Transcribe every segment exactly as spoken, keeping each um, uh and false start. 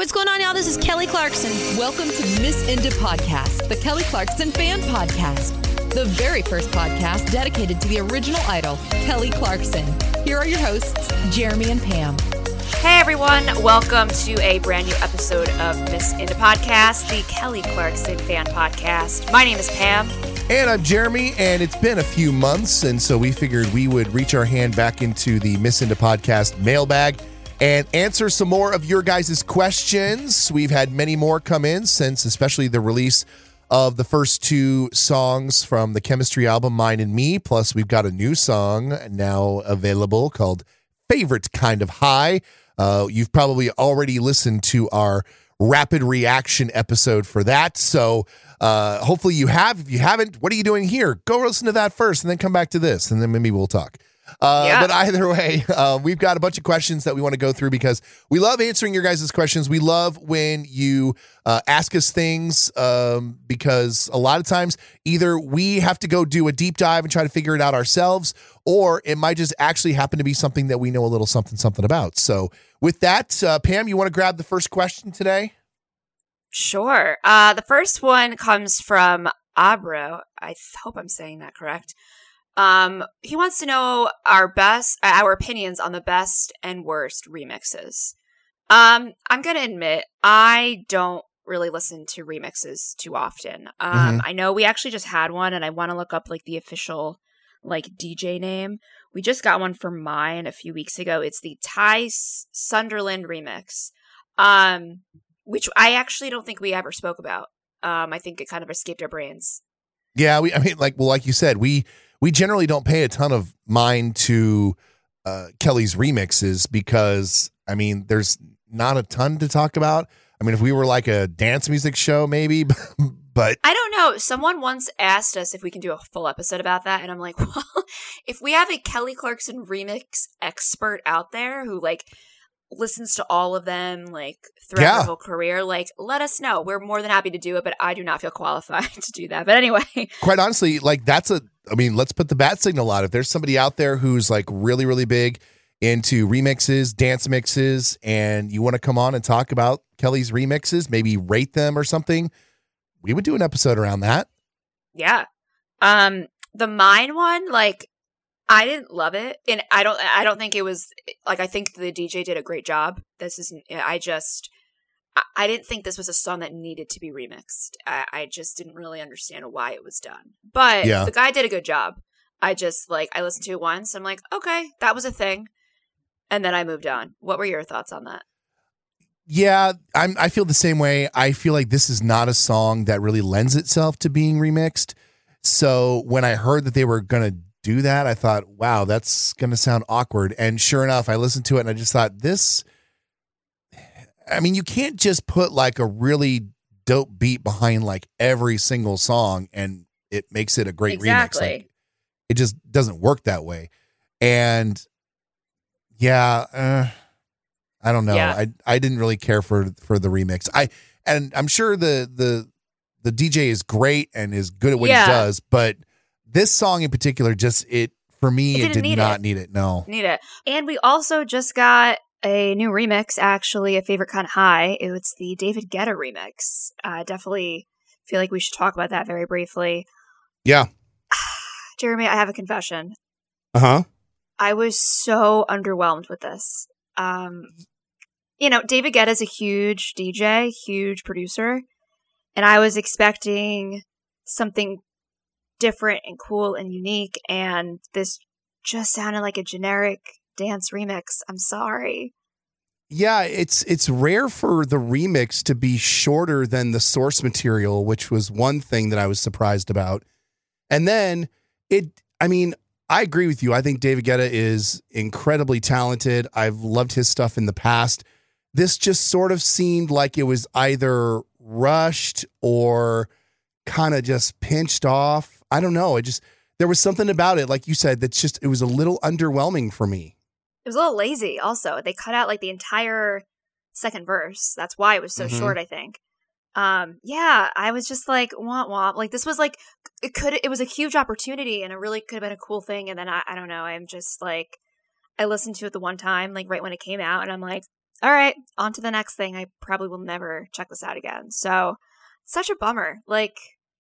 What's going on, y'all? This is Kelly Clarkson. Welcome to Miss Indie Podcast, the Kelly Clarkson fan podcast. The very first podcast dedicated to the original idol, Kelly Clarkson. Here are your hosts, Jeremy and Pam. Hey everyone, welcome to a brand new episode of Miss Indie Podcast, the Kelly Clarkson fan podcast. My name is Pam. And I'm Jeremy, and it's been a few months, and so we figured we would reach our hand back into the Miss Indie Podcast mailbag and answer some more of your guys' questions. We've had many more come in since especially the release of the first two songs from the Chemistry album, Mine and Me, plus we've got a new song now available called Favorite Kind of High. Uh, you've probably already listened to our rapid reaction episode for that, so uh, hopefully you have. If you haven't, what are you doing here? Go listen to that first and then come back to this, and then maybe we'll talk. Uh, yeah. But either way, uh, we've got a bunch of questions that we want to go through because we love answering your guys' questions. We love when you uh, ask us things um, because a lot of times either we have to go do a deep dive and try to figure it out ourselves, or it might just actually happen to be something that we know a little something, something about. So with that, uh, Pam, you want to grab the first question today? Sure. Uh, the first one comes from Abro. I th- hope I'm saying that correct. Um, he wants to know our best, uh, our opinions on the best and worst remixes. Um, I'm going to admit, I don't really listen to remixes too often. Um, mm-hmm. I know we actually just had one, and I want to look up like the official like D J name. We just got one for mine a few weeks ago. It's the Ty Sunderland remix, um, which I actually don't think we ever spoke about. Um, I think it kind of escaped our brains. Yeah, we. I mean, like, well, like you said, we. We generally don't pay a ton of mind to uh, Kelly's remixes because, I mean, there's not a ton to talk about. I mean, if we were like a dance music show, maybe, but... I don't know. Someone once asked us if we can do a full episode about that, and I'm like, well, if we have a Kelly Clarkson remix expert out there who, like, listens to all of them, like, throughout yeah. her whole career, like, let us know. We're more than happy to do it, but I do not feel qualified to do that. But anyway. Quite honestly, like, that's a... I mean, let's put the bat signal out. If there's somebody out there who's like really, really big into remixes, dance mixes, and you want to come on and talk about Kelly's remixes, maybe rate them or something, we would do an episode around that. Yeah. Um, the Mine one, like, I didn't love it. And I don't, I don't think it was like, I think the D J did a great job. This is, I just, I didn't think this was a song that needed to be remixed. I, I just didn't really understand why it was done. But yeah. The guy did a good job. I just, like, I listened to it once. I'm like, okay, that was a thing. And then I moved on. What were your thoughts on that? Yeah, I'm, I feel the same way. I feel like this is not a song that really lends itself to being remixed. So when I heard that they were going to do that, I thought, wow, that's going to sound awkward. And sure enough, I listened to it and I just thought, this... I mean, you can't just put like a really dope beat behind like every single song and it makes it a great exactly. remix. Like, it just doesn't work that way. And yeah, uh, I don't know. Yeah. I I didn't really care for for the remix. I and I'm sure the the the D J is great and is good at what yeah. he does, but this song in particular, just it for me, it, it did not it. need it. No, need it. And we also just got a new remix, actually, a favorite kind of high. It's the David Guetta remix. I uh, definitely feel like we should talk about that very briefly. Yeah. Jeremy, I have a confession. Uh-huh. I was so underwhelmed with this. Um, you know, David Guetta is a huge D J, huge producer, and I was expecting something different and cool and unique, and this just sounded like a generic dance remix. I'm sorry. Yeah, it's it's rare for the remix to be shorter than the source material, which was one thing that I was surprised about. And then it, I mean, I agree with you. I think David Guetta is incredibly talented. I've loved his stuff in the past. This just sort of seemed like it was either rushed or kind of just pinched off. I don't know. It just, there was something about it, like you said, that's just, it was a little underwhelming for me. It was a little lazy also. They cut out like the entire second verse. That's why it was so mm-hmm. short, I think. Um, yeah, I was just like, womp womp. Like this was like, it could, it was a huge opportunity and it really could have been a cool thing. And then I, I don't know, I'm just like, I listened to it the one time, like right when it came out and I'm like, all right, on to the next thing. I probably will never check this out again. So, such a bummer. Like,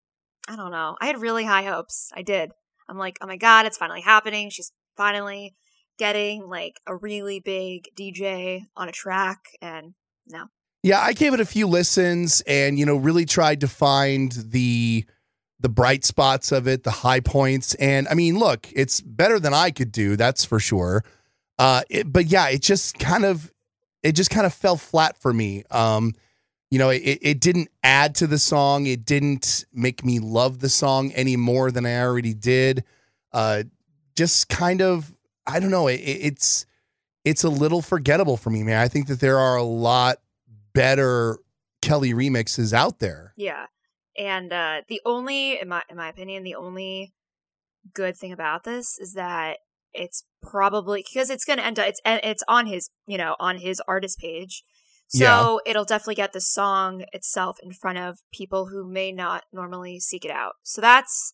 I don't know. I had really high hopes. I did. I'm like, oh my God, it's finally happening. She's finally getting like a really big D J on a track, and no. Yeah, I gave it a few listens and, you know, really tried to find the the bright spots of it, the high points. And I mean, look, it's better than I could do, that's for sure. Uh, it, but yeah, it just kind of, it just kind of fell flat for me. Um, you know, it, it didn't add to the song. It didn't make me love the song any more than I already did. Uh, just kind of, I don't know. It, it's, it's a little forgettable for me, man. I think that there are a lot better Kelly remixes out there. Yeah. And uh, the only, in my in my opinion, the only good thing about this is that it's probably, because it's going to end up, it's it's on his, you know, on his artist page. So yeah. It'll definitely get the song itself in front of people who may not normally seek it out. So that's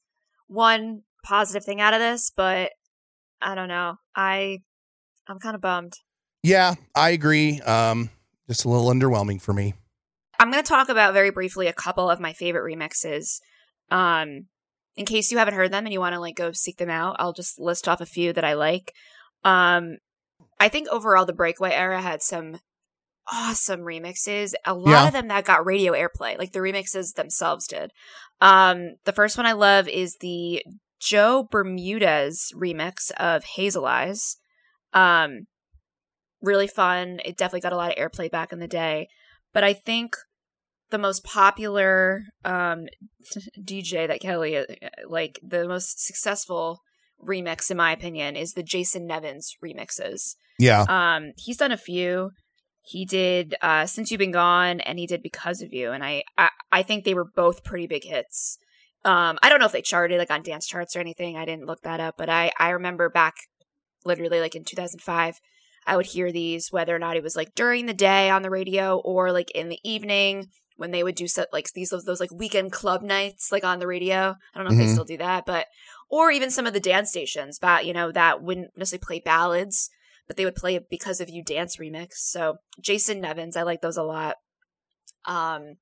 one positive thing out of this, but I don't know. I, I'm kind of bummed. Yeah, I agree. Um, just a little underwhelming for me. I'm going to talk about very briefly a couple of my favorite remixes. Um, in case you haven't heard them and you want to like go seek them out, I'll just list off a few that I like. Um, I think overall the Breakaway era had some awesome remixes. A lot yeah. of them that got radio airplay, like the remixes themselves did. Um, the first one I love is the Joe Bermudez remix of Hazel Eyes. Um, really fun. It definitely got a lot of airplay back in the day. But I think the most popular um, D J that Kelly, like the most successful remix, in my opinion, is the Jason Nevins remixes. Yeah. Um, he's done a few. He did uh, Since You've Been Gone, and he did Because of You. And I, I, I think they were both pretty big hits. Um, I don't know if they charted like on dance charts or anything. I didn't look that up. But I, I remember back literally like in two thousand five, I would hear these, whether or not it was like during the day on the radio or like in the evening when they would do so, like these those, those like weekend club nights like on the radio. I don't know Mm-hmm. if they still do that, but or even some of the dance stations, but you know that wouldn't necessarily play ballads, but they would play a Because of You dance remix. So Jason Nevins, I like those a lot. Um,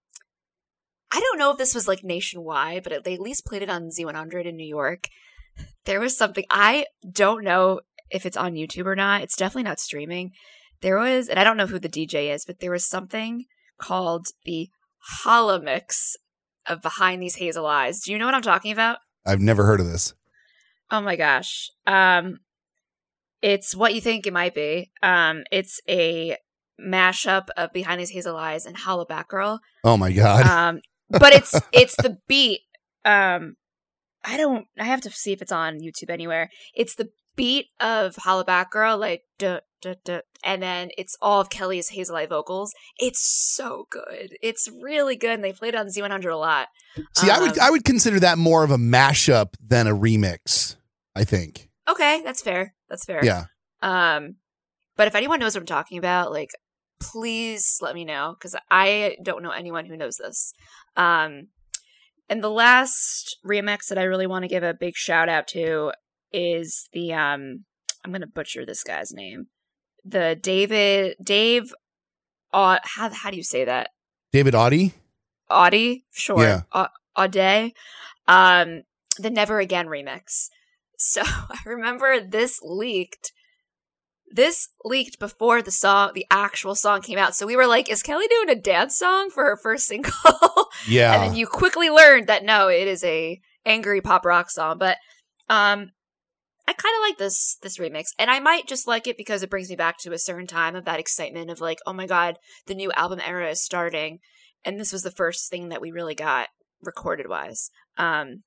I don't know if this was like nationwide, but they at least played it on Z one hundred in New York. There was something, I don't know if it's on YouTube or not. It's definitely not streaming. There was, and I don't know who the D J is, but there was something called the Holomix of Behind These Hazel Eyes. Do you know what I'm talking about? I've never heard of this. Oh my gosh. Um, it's what you think it might be. Um, it's a mashup of Behind These Hazel Eyes and Holla Back Girl. Oh my God. Um, but it's it's the beat. Um, I don't. I have to see if it's on YouTube anywhere. It's the beat of Holla Back Girl, like duh, duh, duh, and then it's all of Kelly's Hazel Eye vocals. It's so good. It's really good, and they played it on Z one hundred a lot. See, um, I would I would consider that more of a mashup than a remix, I think. Okay, that's fair. That's fair. Yeah. Um, but if anyone knows what I'm talking about, like, please let me know, because I don't know anyone who knows this. Um, and the last remix that I really want to give a big shout out to is the um I'm gonna butcher this guy's name. The David Dave uh, how how do you say that? David Audie? Audie? Sure. Yeah. A- Aude. Um the Never Again remix. So I remember this leaked. This leaked before the song, the actual song came out. So we were like, is Kelly doing a dance song for her first single? Yeah. And then you quickly learned that no, it is a angry pop rock song. But um I kind of like this this remix, and I might just like it because it brings me back to a certain time of that excitement of like, oh my god, the new album era is starting, and this was the first thing that we really got recorded wise. Um,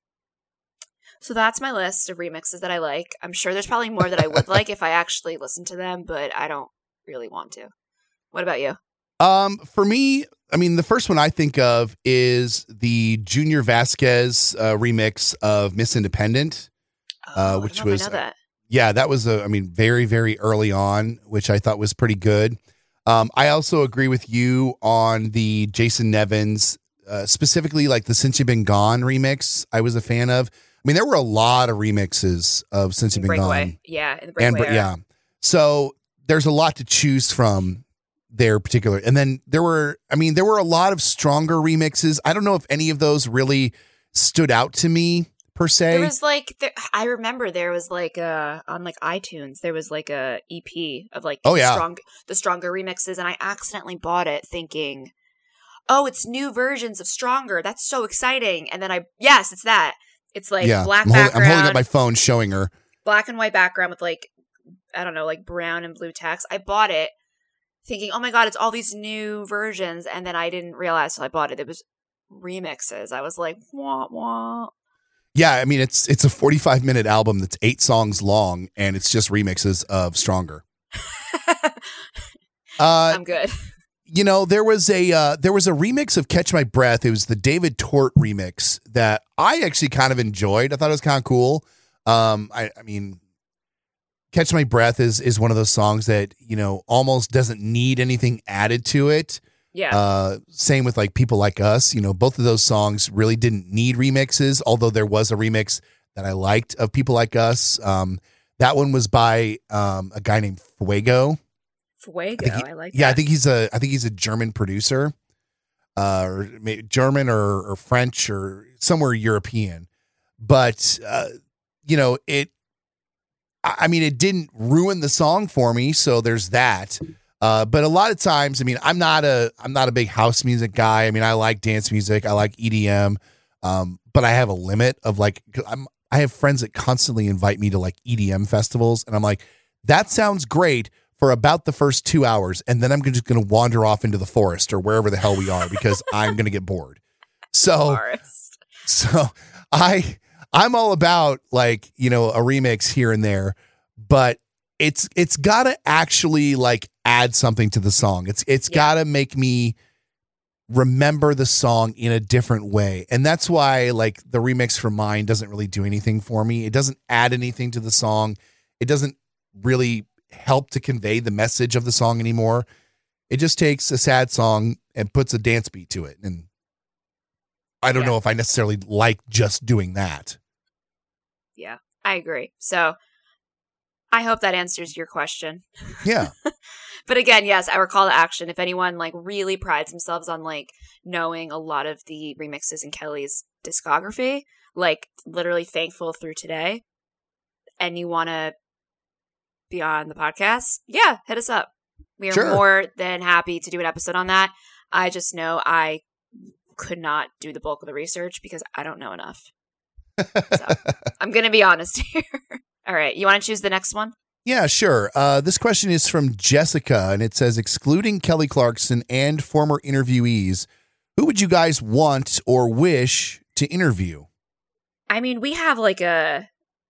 so that's my list of remixes that I like. I'm sure there's probably more that I would like if I actually listened to them, but I don't really want to. What about you? Um, for me, I mean, the first one I think of is the Junior Vasquez uh, remix of Miss Independent. Oh, Uh, which I don't know if was, I know that. yeah, that was, a, I mean, very, very early on, which I thought was pretty good. Um, I also agree with you on the Jason Nevins, uh, specifically like the Since You've Been Gone remix. I was a fan of. I mean, there were a lot of remixes of Since You've Been Breakaway. Gone. Yeah, in the Breakaway And era. yeah, so there's a lot to choose from their particular. And then there were, I mean, there were a lot of Stronger remixes. I don't know if any of those really stood out to me per se. There was like, there, I remember there was like a, on like iTunes, there was like a E P of like oh, yeah. strong, the Stronger remixes. And I accidentally bought it thinking, oh, it's new versions of Stronger. That's so exciting. And then I, yes, it's that. It's like yeah. black I'm holding, background. I'm holding up my phone showing her. Black and white background with like, I don't know, like brown and blue text. I bought it thinking, oh my God, it's all these new versions. And then I didn't realize till I bought it, it was remixes. I was like, wah, wah. Yeah, I mean, it's it's a forty-five minute album that's eight songs long, and it's just remixes of Stronger. uh, I'm good. You know, there was a uh, there was a remix of Catch My Breath. It was the David Tort remix that I actually kind of enjoyed. I thought it was kind of cool. Um, I, I mean, Catch My Breath is is one of those songs that, you know, almost doesn't need anything added to it. Yeah. Uh, same with like People Like Us. You know, both of those songs really didn't need remixes, although there was a remix that I liked of People Like Us. Um, that one was by um, a guy named Fuego. Fuego, I, he, I like yeah, that. I think he's a I think he's a German producer, uh, or maybe German or, or French or somewhere European. But uh, you know, it. I mean, it didn't ruin the song for me, so there's that. Uh, but a lot of times, I mean, I'm not a I'm not a big house music guy. I mean, I like dance music, I like E D M, um, but I have a limit of like I'm. I have friends that constantly invite me to like E D M festivals, and I'm like, that sounds great for about the first two hours, and then I'm just going to wander off into the forest or wherever the hell we are because I'm going to get bored. So, Forest. so I I'm all about like, you know, a remix here and there, but it's it's got to actually like add something to the song. It's it's Yeah. got to make me remember the song in a different way. And that's why like the remix for Mine doesn't really do anything for me. It doesn't add anything to the song. It doesn't really help to convey the message of the song anymore. It just takes a sad song and puts a dance beat to it. And I don't Yeah. know if I necessarily like just doing that. Yeah, I agree. So I hope that answers your question. Yeah. But again, yes, our call to action, if anyone like really prides themselves on like knowing a lot of the remixes in Kelly's discography, like literally Thankful through Today, and you want to be on the podcast, yeah, hit us up. We are Sure. more than happy to do an episode on that. I just know I could not do the bulk of the research because I don't know enough. So I'm going to be honest here. All right. You want to choose the next one? Yeah, sure. Uh, this question is from Jessica, and it says, excluding Kelly Clarkson and former interviewees, who would you guys want or wish to interview? I mean, we have like a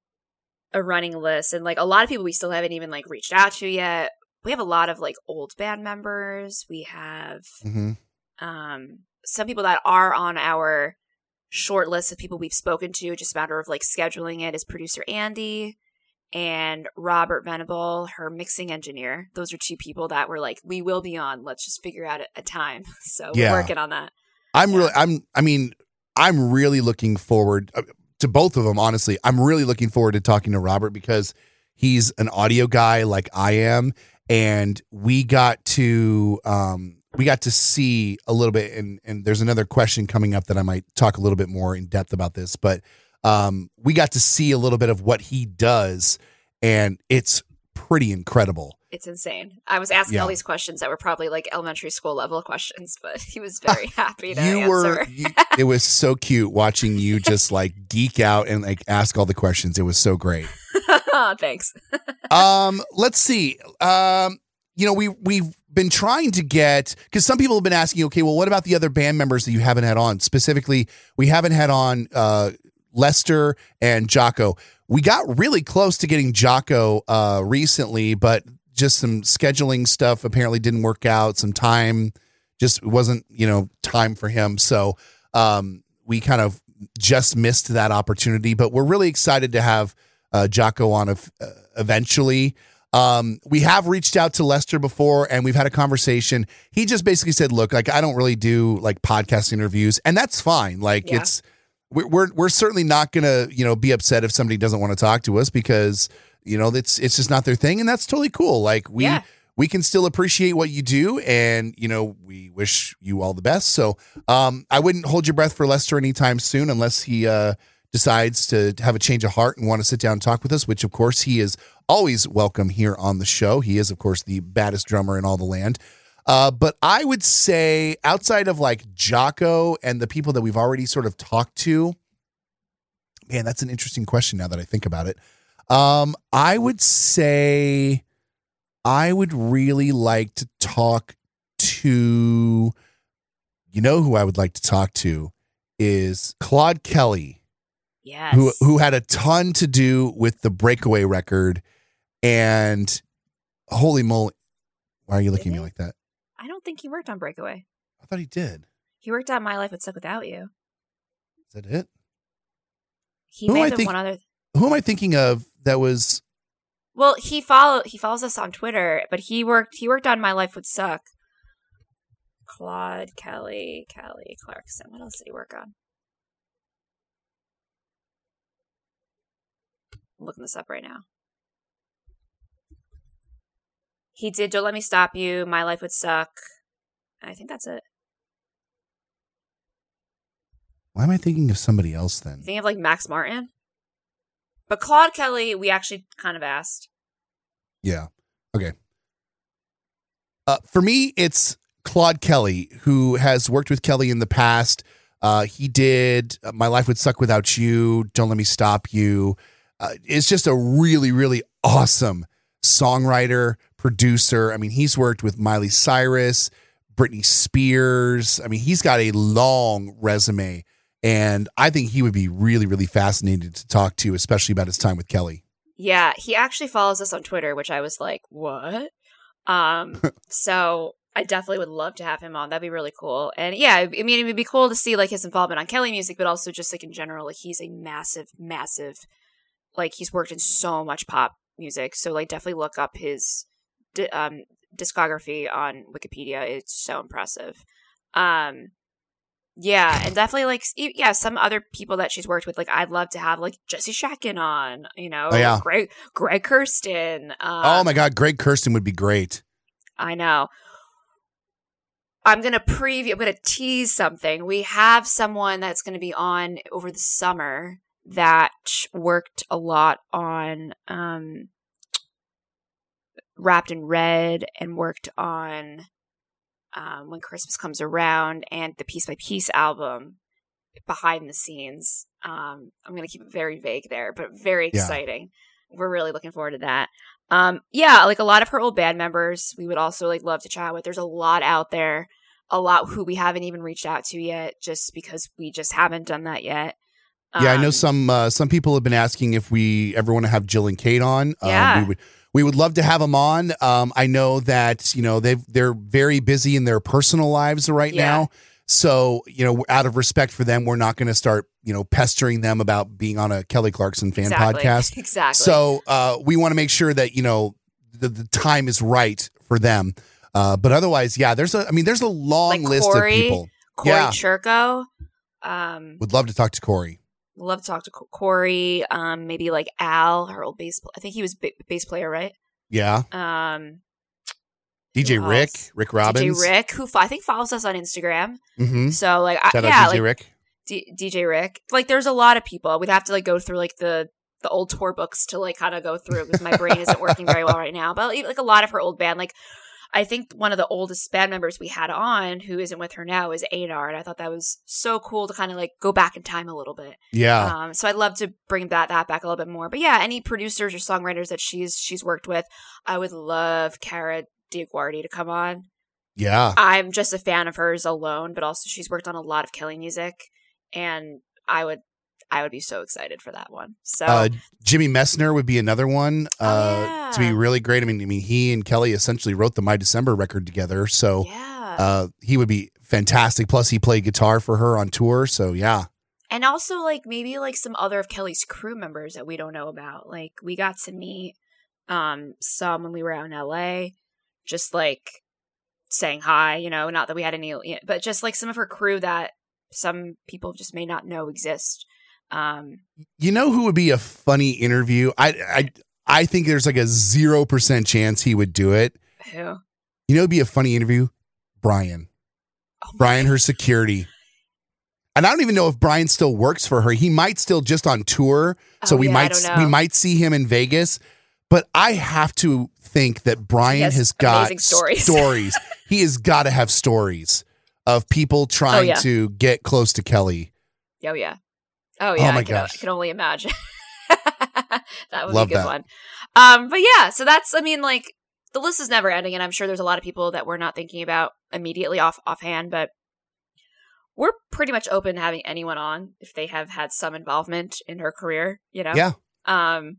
a running list, and like a lot of people we still haven't even like reached out to yet. We have a lot of like old band members. We have Mm-hmm. um, some people that are on our short list of people we've spoken to. Just a matter of like scheduling it. Is producer Andy and Robert Venable, her mixing engineer. Those are two people that were like, we will be on. Let's just figure out a, a time. So Yeah. we're working on that. I'm Yeah. really, I'm, I mean, I'm really looking forward uh, to both of them. Honestly, I'm really looking forward to talking to Robert because he's an audio guy like I am, and we got to, um, we got to see a little bit. And and there's another question coming up that I might talk a little bit more in depth about this, but um, we got to see a little bit of what he does, and it's pretty incredible. It's insane. I was asking Yeah. all these questions that were probably like elementary school level questions, but he was very happy to you answer. were you, it was so cute watching you just like geek out and like ask all the questions. It was so great. Thanks. um let's see. Um you know, we we've been trying to get, because some people have been asking, okay, well, what about the other band members that you haven't had on? Specifically, we haven't had on uh Lester and Jocko. We got really close to getting Jocko uh recently, but just some scheduling stuff apparently didn't work out. Some time just wasn't, you know, time for him. So um, we kind of just missed that opportunity, but we're really excited to have uh, Jocko on uh, eventually. Um, we have reached out to Lester before and we've had a conversation. He just basically said, look, like, I don't really do like podcast interviews, and that's fine. Like Yeah. it's, we're, we're, we're certainly not going to, you know, be upset if somebody doesn't want to talk to us because, you know, it's, it's just not their thing. And that's totally cool. Like we, Yeah. we can still appreciate what you do, and you know we wish you all the best. So um, I wouldn't hold your breath for Lester anytime soon unless he uh, decides to have a change of heart and want to sit down and talk with us, which of course he is always welcome here on the show. He is of course the baddest drummer in all the land. Uh, but I would say outside of like Jocko and the people that we've already sort of talked to, man, that's an interesting question now that I think about it. Um, I would say I would really like to talk to, you know, who I would like to talk to is Claude Kelly. Yes. Who, who had a ton to do with the Breakaway record. And holy moly, why are you looking at me like that? I don't think he worked on Breakaway. I thought he did. He worked on My Life Would Suck Without You. Is that it? He Who may am I have been think- one other. Who am I thinking of that was... Well, he follow he follows us on Twitter, but he worked he worked on My Life Would Suck. Claude Kelly, Kelly Clarkson. What else did he work on? I'm looking this up right now. He did Don't Let Me Stop You, My Life Would Suck. I think that's it. Why am I thinking of somebody else then? You think of like Max Martin? But Claude Kelly, we actually kind of asked. Yeah. Okay. Uh, for me, it's Claude Kelly, who has worked with Kelly in the past. Uh, he did uh, My Life Would Suck Without You, Don't Let Me Stop You. Uh, it's just a really, really awesome songwriter, producer. I mean, he's worked with Miley Cyrus, Britney Spears. I mean, he's got a long resume. And I think he would be really, really fascinated to talk to, especially about his time with Kelly. Yeah, he actually follows us on Twitter, which I was like, what? Um, so I definitely would love to have him on. That'd be really cool. And yeah, I mean, it would be cool to see like his involvement on Kelly music, but also just like in general, like he's a massive, massive, like he's worked in so much pop music. So like definitely look up his di- um, discography on Wikipedia. It's so impressive. Um, Yeah, and definitely like yeah, some other people that she's worked with. Like I'd love to have like Jesse Shakin on, you know, oh, yeah. Greg Greg Kirsten. Um, oh my God, Greg Kirsten would be great. I know. I'm gonna preview. I'm gonna tease something. We have someone that's gonna be on over the summer that worked a lot on um, Wrapped in Red and worked on. Um, When Christmas Comes Around and the Piece by Piece album behind the scenes. Um, I'm going to keep it very vague there, but very exciting. Yeah. We're really looking forward to that. Um, yeah, like a lot of her old band members, we would also like love to chat with. There's a lot out there, a lot who we haven't even reached out to yet, just because we just haven't done that yet. Um, yeah, I know some uh, some people have been asking if we ever want to have Jill and Kate on. Yeah. Um, we would We would love to have them on. Um, I know that, you know, they've, they're very busy in their personal lives right Yeah. now. So, you know, out of respect for them, we're not going to start, you know, pestering them about being on a Kelly Clarkson fan exactly. podcast. Exactly. So uh, we want to make sure that, you know, the, the time is right for them. Uh, but otherwise, yeah, there's a, I mean, there's a long like list Corey, of people. Corey yeah. Churko. Um, Would love to talk to Corey. love to talk to Corey. Um, maybe like Al, her old bass. I think he was b- bass player, right? Yeah. Um, D J who Rick, else? Rick Robbins. D J Rick, who fo- I think follows us on Instagram. Mm-hmm. So like, I, Shout yeah, out D J like Rick. D- DJ Rick. Like, there's a lot of people. We'd have to like go through like the the old tour books to like kind of go through because my brain isn't working very well right now. But like a lot of her old band, like I think one of the oldest band members we had on, who isn't with her now, is Adar, and I thought that was so cool to kind of like go back in time a little bit. Yeah. Um, so I'd love to bring that that back a little bit more. But yeah, any producers or songwriters that she's she's worked with, I would love Cara DiGuardi to come on. Yeah. I'm just a fan of hers alone, but also she's worked on a lot of Kelly music, and I would I would be so excited for that one. So uh, Jimmy Messner would be another one uh, oh, yeah. to be really great. I mean, I mean, he and Kelly essentially wrote the My December record together, so yeah, uh, he would be fantastic. Plus, he played guitar for her on tour, so yeah. and also like maybe like some other of Kelly's crew members that we don't know about. Like we got to meet um some when we were out in L A, just like saying hi. You know, not that we had any, but just like some of her crew that some people just may not know exist. Um, You know who would be a funny interview? I I I think there's like a zero percent chance he would do it. Who? You know, it'd be a funny interview. Brian. Oh Brian, her security. And I don't even know if Brian still works for her. He might still just on tour. So Oh, we yeah, I might don't know. we might see him in Vegas. But I have to think that Brian has has got amazing stories. stories. He has got to have stories of people trying yeah. to get close to Kelly. Oh yeah. Oh yeah. my I can, gosh. I can only imagine. That would Love be a good that. one. Um, but yeah, so that's I mean, like the list is never ending, and I'm sure there's a lot of people that we're not thinking about immediately off offhand, but we're pretty much open to having anyone on if they have had some involvement in her career, you know? Yeah. Um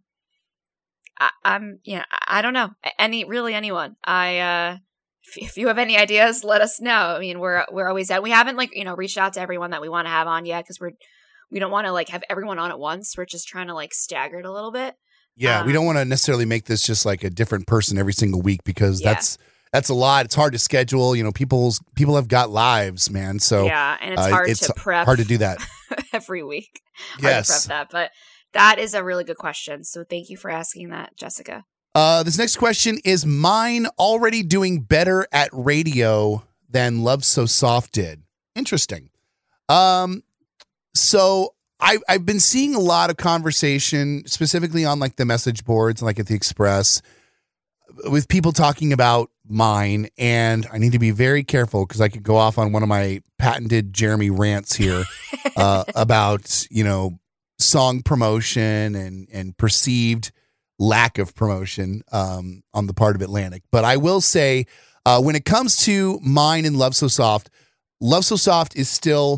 I, I'm yeah, I, I don't know. Any really anyone. I uh if, if you have any ideas, let us know. I mean, we're we're always out. We haven't like, you know, reached out to everyone that we want to have on yet because we're we don't want to like have everyone on at once. We're just trying to like stagger it a little bit. Yeah, Um, we don't want to necessarily make this just like a different person every single week because Yeah. that's that's a lot. It's hard to schedule. You know, people's people have got lives, man. So yeah, and it's uh, hard it's to prep hard to do that. every week. Hard Yes. to prep that, but that is a really good question. So thank you for asking that, Jessica. Uh, this next question is mine already doing better at radio than Love So Soft did. Interesting. Um, so I, I've been seeing a lot of conversation, specifically on like the message boards, like at the Express, with people talking about mine. And I need to be very careful because I could go off on one of my patented Jeremy rants here uh, about, you know, song promotion and, and perceived lack of promotion um, on the part of Atlantic. But I will say, uh, when it comes to mine and Love So Soft, Love So Soft is still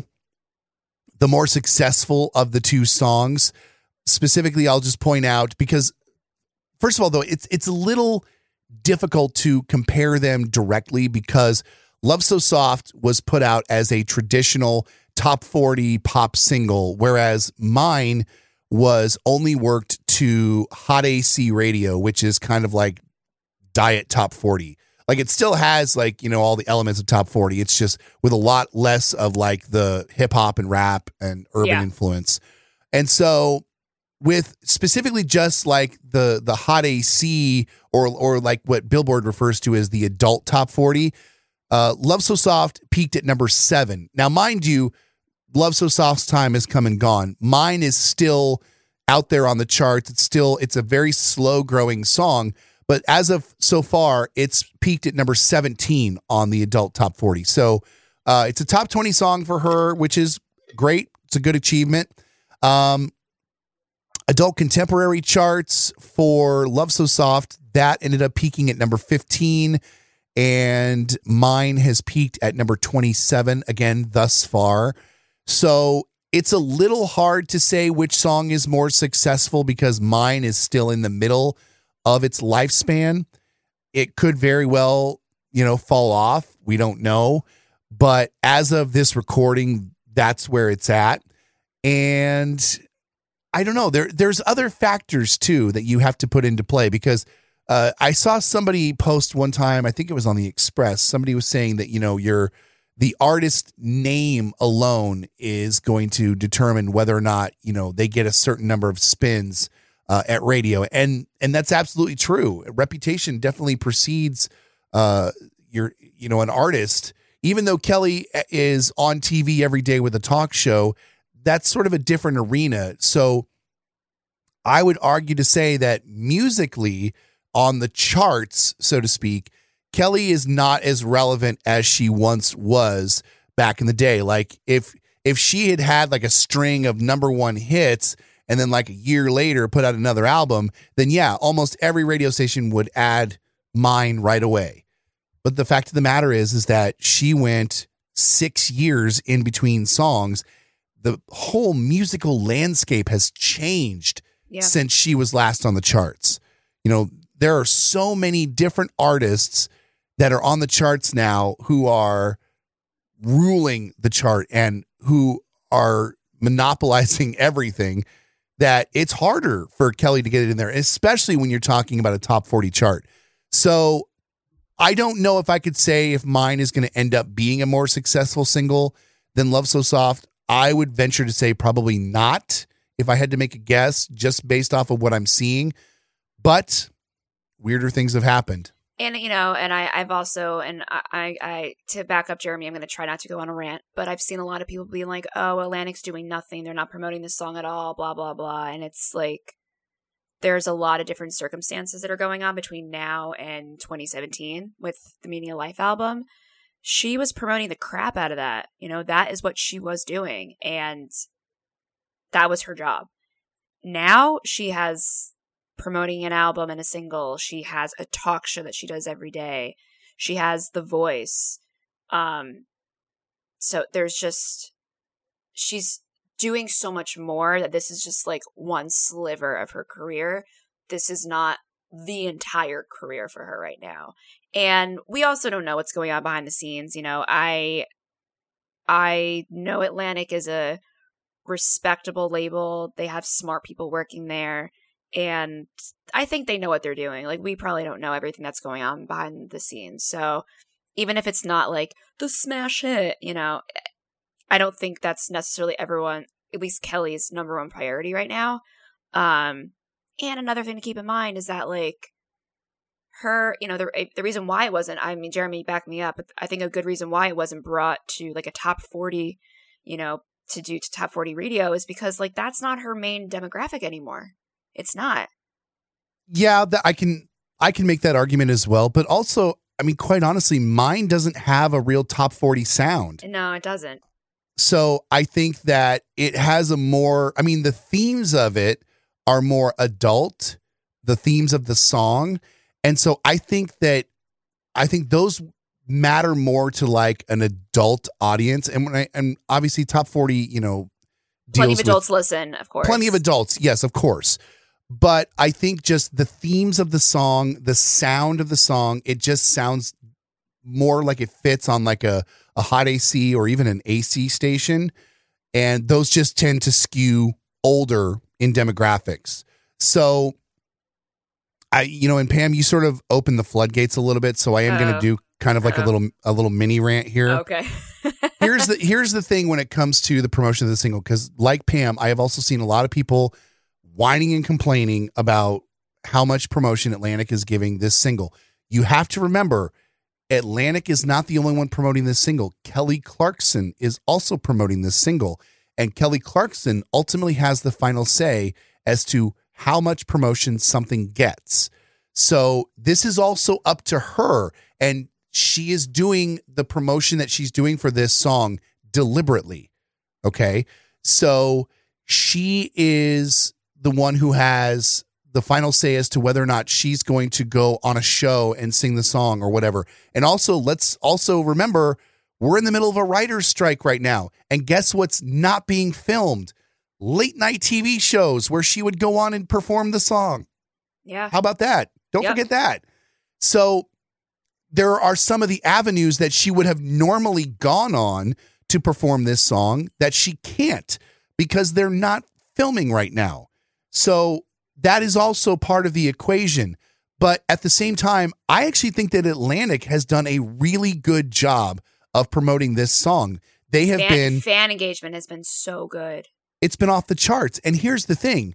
the more successful of the two songs. Specifically, I'll just point out, because first of all, though, it's it's a little difficult to compare them directly because Love So Soft was put out as a traditional top forty pop single, whereas mine was only worked to Hot A C Radio, which is kind of like diet top forty. Like it still has like, you know, all the elements of top forty. It's just with a lot less of like the hip hop and rap and urban Yeah. influence. And so with specifically just like the the Hot A C or or like what Billboard refers to as the adult top forty, uh, Love So Soft peaked at number seven. Now, mind you, Love So Soft's time has come and gone. Mine is still out there on the charts. It's still, it's a very slow growing song, but as of so far, it's peaked at number seventeen on the adult top forty. So uh, it's a top twenty song for her, which is great. It's a good achievement. Um, adult contemporary charts for Love So Soft, that ended up peaking at number fifteen, and mine has peaked at number twenty-seven again thus far. So it's a little hard to say which song is more successful because mine is still in the middle of its lifespan. It could very well, you know, fall off. We don't know. But as of this recording, that's where it's at. And I don't know. There, there's other factors too that you have to put into play because uh, I saw somebody post one time, I think it was on the Express. Somebody was saying that, you know, you're the artist name alone is going to determine whether or not, you know, they get a certain number of spins uh, at radio. And, and that's absolutely true. Reputation definitely precedes uh, your, you know, an artist. Even though Kelly is on T V every day with a talk show, that's sort of a different arena. So I would argue to say that musically on the charts, so to speak, Kelly is not as relevant as she once was back in the day. Like if if she had had like a string of number one hits and then like a year later put out another album, then yeah, almost every radio station would add mine right away. But the fact of the matter is, is that she went six years in between songs. The whole musical landscape has changed Yeah. since she was last on the charts. You know, there are so many different artists that are on the charts now who are ruling the chart and who are monopolizing everything that it's harder for Kelly to get it in there, especially when you're talking about a top forty chart. So I don't know if I could say if mine is going to end up being a more successful single than Love So Soft. I would venture to say probably not if I had to make a guess just based off of what I'm seeing. But weirder things have happened. And, you know, and I, I've also, and I, I, I, to back up Jeremy, I'm going to try not to go on a rant, but I've seen a lot of people being like, oh, Atlantic's doing nothing. They're not promoting this song at all, blah, blah, blah. And it's like, there's a lot of different circumstances that are going on between now and twenty seventeen with the Meaning of Life album. She was promoting the crap out of that. You know, that is what she was doing. And that was her job. Now she has promoting an album and a single. She has a talk show that she does every day. She has The Voice. Um, so there's just, she's doing so much more that this is just like one sliver of her career. This is not the entire career for her right now. And we also don't know what's going on behind the scenes. You know, I, I know Atlantic is a respectable label. They have smart people working there. And I think they know what they're doing. Like, we probably don't know everything that's going on behind the scenes. So even if it's not like the smash hit, you know, I don't think that's necessarily everyone, at least Kelly's number one priority right now. Um, and another thing to keep in mind is that, like, her, you know, the the reason why it wasn't, I mean, Jeremy, back me up, but I think a good reason why it wasn't brought to, like, a top forty, you know, to do to top forty radio is because, like, that's not her main demographic anymore. It's not. Yeah, that I can I can make that argument as well. But also, I mean, quite honestly, mine doesn't have a real top forty sound. No, it doesn't. So I think that it has a more, I mean, the themes of it are more adult, the themes of the song. And so I think that, I think those matter more to like an adult audience. And when I, and obviously top forty, you know, plenty of adults listen, of course. Plenty of adults. Yes, of course. But I think just the themes of the song, the sound of the song, it just sounds more like it fits on like a, a hot A C or even an A C station. And those just tend to skew older in demographics. So I, you know, and Pam, you sort of opened the floodgates a little bit. So I am oh. going to do kind of like oh. a little, a little mini rant here. Okay. here's the, here's the thing when it comes to the promotion of the single. Cause like Pam, I have also seen a lot of people whining and complaining about how much promotion Atlantic is giving this single. You have to remember, Atlantic is not the only one promoting this single. Kelly Clarkson is also promoting this single. And Kelly Clarkson ultimately has the final say as to how much promotion something gets. So this is also up to her. And she is doing the promotion that she's doing for this song deliberately. Okay. So she is the one who has the final say as to whether or not she's going to go on a show and sing the song or whatever. And also, let's also remember, we're in the middle of a writer's strike right now. And guess what's not being filmed? Late night T V shows where she would go on and perform the song. Yeah. How about that? Don't yep. forget that. So there are some of the avenues that she would have normally gone on to perform this song that she can't because they're not filming right now. So that is also part of the equation. But at the same time, I actually think that Atlantic has done a really good job of promoting this song. They have fan, been... Fan engagement has been so good. It's been off the charts. And here's the thing.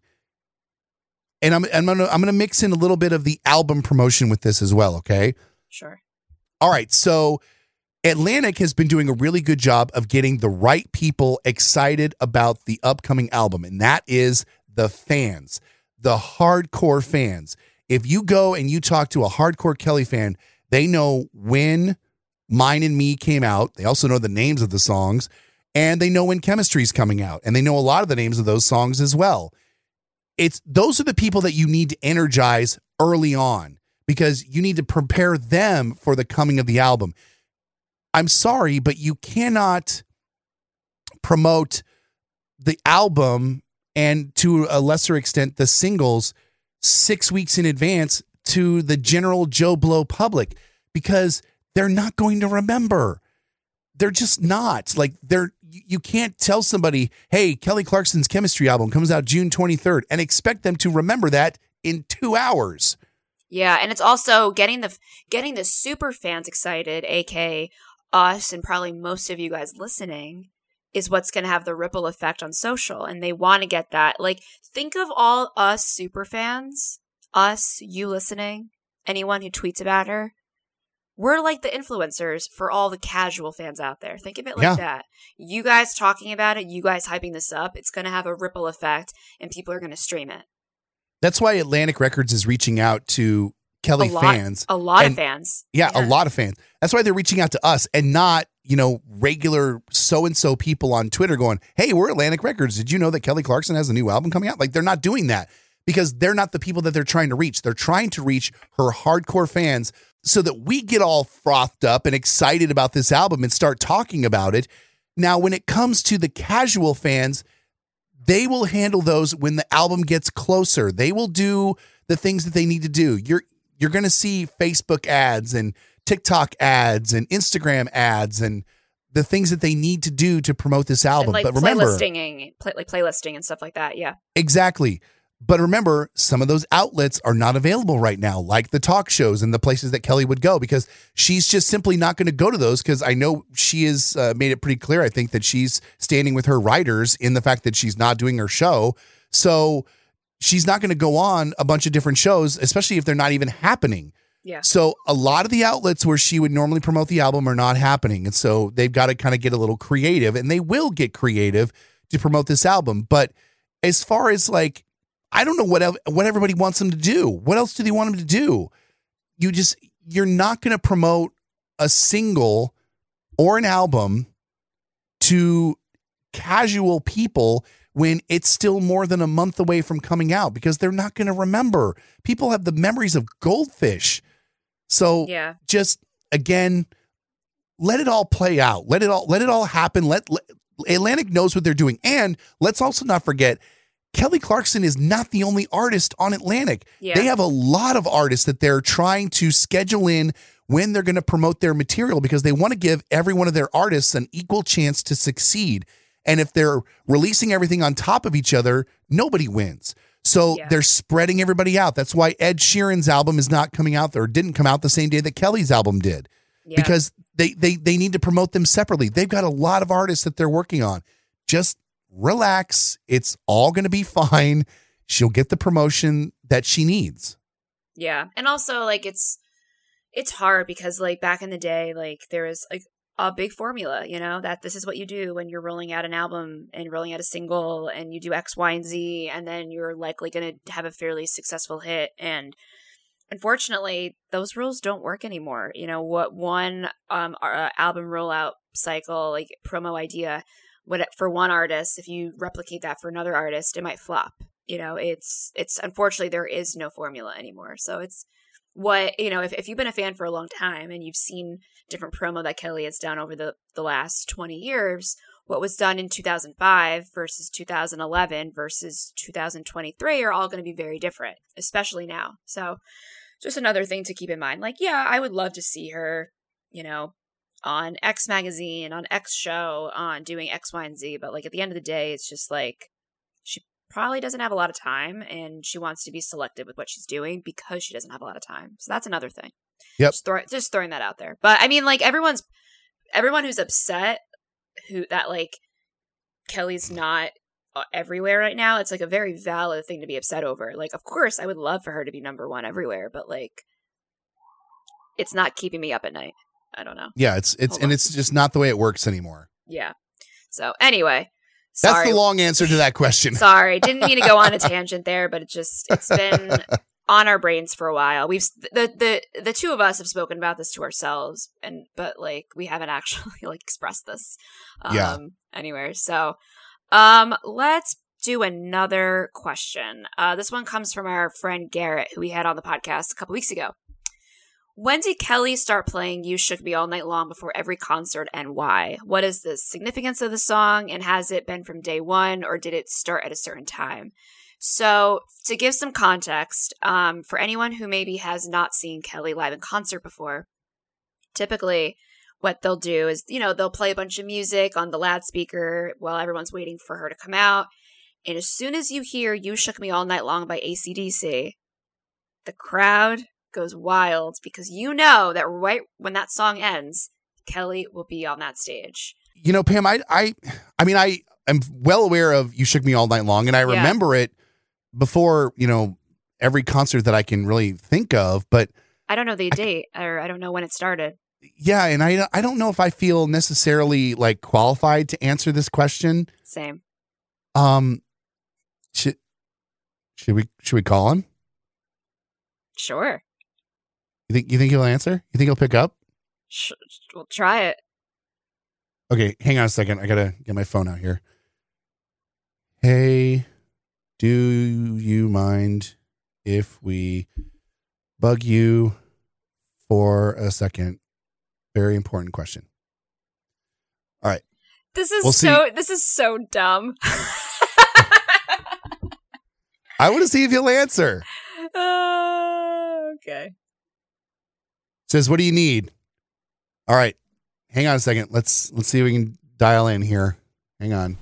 And I'm, I'm going to I'm gonna mix in a little bit of the album promotion with this as well, okay? Sure. All right. So Atlantic has been doing a really good job of getting the right people excited about the upcoming album. And that is the fans, the hardcore fans. If you go and you talk to a hardcore Kelly fan, they know when Mine and Me came out. They also know the names of the songs, and they know when Chemistry's coming out, and they know a lot of the names of those songs as well. It's those are the people that you need to energize early on because you need to prepare them for the coming of the album. I'm sorry, but you cannot promote the album and to a lesser extent, the singles six weeks in advance to the general Joe Blow public because they're not going to remember. They're just not. Like, they're you can't tell somebody, hey, Kelly Clarkson's Chemistry album comes out June twenty-third and expect them to remember that in two hours. Yeah, and it's also getting the getting the super fans excited, aka us and probably most of you guys listening, is what's going to have the ripple effect on social. And they want to get that. Like, think of all us super fans, us, you listening, anyone who tweets about her, we're like the influencers for all the casual fans out there. Think of it like Yeah. that. You guys talking about it, you guys hyping this up, it's going to have a ripple effect and people are going to stream it. That's why Atlantic Records is reaching out to Kelly a lot, fans. A lot and, of fans. Yeah, yeah, a lot of fans. That's why they're reaching out to us and not, you know, regular so-and-so people on Twitter going, hey, we're Atlantic Records. Did you know that Kelly Clarkson has a new album coming out? Like, they're not doing that because they're not the people that they're trying to reach. They're trying to reach her hardcore fans so that we get all frothed up and excited about this album and start talking about it. Now, when it comes to the casual fans, they will handle those when the album gets closer. They will do the things that they need to do. You're you're going to see Facebook ads and TikTok ads and Instagram ads and the things that they need to do to promote this album. And like but remember, playlisting, play, like playlisting and stuff like that. Yeah, exactly. But remember, some of those outlets are not available right now, like the talk shows and the places that Kelly would go, because she's just simply not going to go to those, because I know she has uh, made it pretty clear, I think, that she's standing with her writers in the fact that she's not doing her show. So she's not going to go on a bunch of different shows, especially if they're not even happening. yeah. So a lot of the outlets where she would normally promote the album are not happening. And so they've got to kind of get a little creative, and they will get creative to promote this album. But as far as like, I don't know what el- what everybody wants them to do. What else do they want them to do? You just, you're not going to promote a single or an album to casual people when it's still more than a month away from coming out, because they're not going to remember. People have the memories of goldfish. So Yeah. just, again, let it all play out. Let it all, let it all happen. Let, let Atlantic knows what they're doing. And let's also not forget, Kelly Clarkson is not the only artist on Atlantic. Yeah. They have a lot of artists that they're trying to schedule in when they're going to promote their material, because they want to give every one of their artists an equal chance to succeed. And if they're releasing everything on top of each other, nobody wins. So Yeah. they're spreading everybody out. That's why Ed Sheeran's album is not coming out there, or didn't come out the same day that Kelly's album did, Yeah. because they, they, they need to promote them separately. They've got a lot of artists that they're working on. Just relax. It's all going to be fine. She'll get the promotion that she needs. Yeah. And also, like, it's it's hard because, like, back in the day, like, there was, like, a big formula, you know, that this is what you do when you're rolling out an album and rolling out a single, and you do X, Y, and Z, and then you're likely going to have a fairly successful hit. And unfortunately, those rules don't work anymore. You know, what one um uh, album rollout cycle, like, promo idea, what for one artist, if you replicate that for another artist, it might flop. You know, it's it's unfortunately there is no formula anymore. So it's what, you know, if, if you've been a fan for a long time and you've seen different promo that Kelly has done over the, the last twenty years, what was done in two thousand five versus two thousand eleven versus two thousand twenty-three are all going to be very different, especially now. So just another thing to keep in mind. Like, yeah, I would love to see her, you know, on X magazine, on X show, on doing X, Y, and Z. But like at the end of the day, it's just like she probably doesn't have a lot of time, and she wants to be selective with what she's doing because she doesn't have a lot of time. So that's another thing. Yep. Just, throw, just throwing that out there. But I mean, like, everyone's everyone who's upset who that like Kelly's not uh, everywhere right now, it's like a very valid thing to be upset over. Like, of course, I would love for her to be number one everywhere, but like, it's not keeping me up at night. I don't know. Yeah, it's it's Hold and on. it's just not the way it works anymore. Yeah. So anywee, That's sorry. the long answer to that question. Sorry, didn't mean to go on a tangent there, but it just it's been on our brains for a while. We've the the the two of us have spoken about this to ourselves, and but like we haven't actually like expressed this um Yeah. anywhere. So um let's do another question. Uh this one comes from our friend Garrett, who we had on the podcast a couple weeks ago. When did Kelly start playing You Shook Me All Night Long before every concert, and why? What is the significance of the song, and has it been from day one, or did it start at a certain time? So to give some context, um, for anyone who maybe has not seen Kelly live in concert before, typically what they'll do is, you know, they'll play a bunch of music on the loudspeaker while everyone's waiting for her to come out. And as soon as you hear You Shook Me All Night Long by A C D C, the crowd goes wild, because you know that right when that song ends, Kelly will be on that stage. You know, Pam, I I I mean, I am well aware of You Shook Me All Night Long, and I Yeah. remember it before, you know, every concert that I can really think of. But I don't know the date, or I don't know when it started. Yeah, and I I don't know if I feel necessarily like qualified to answer this question. Same. Um, should should we should we call him? Sure. You think you think he'll answer? You think he'll pick up? Sh- we'll try it. Okay, hang on a second. I gotta get my phone out here. Hey, do you mind if we bug you for a second? Very important question. All right. This is We'll so. see. This is so dumb. I want to see if he'll answer. Uh, okay. Says, what do you need? All right. Hang on a second. Let's let's see if we can dial in here. Hang on.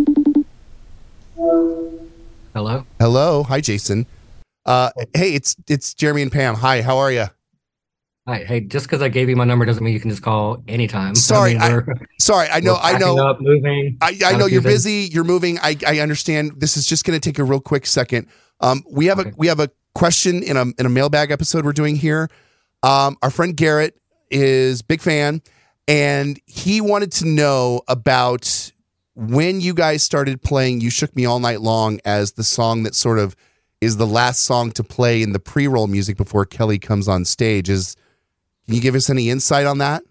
Hello. Hello. Hi, Jason. Uh, hey, it's it's Jeremy and Pam. Hi, how are you? Hi. Hey, just because I gave you my number doesn't mean you can just call anytime. Sorry, I, mean, I- Sorry, I know, we're I know. packing Up, moving. I, I know you're confusing. busy. You're moving. I, I understand. This is just going to take a real quick second. Um, we have Okay. a we have a question in a in a mailbag episode we're doing here. Um, our friend Garrett is big fan, and he wanted to know about when you guys started playing "You Shook Me All Night Long" as the song that sort of is the last song to play in the pre-roll music before Kelly comes on stage. Is can you give us any insight on that?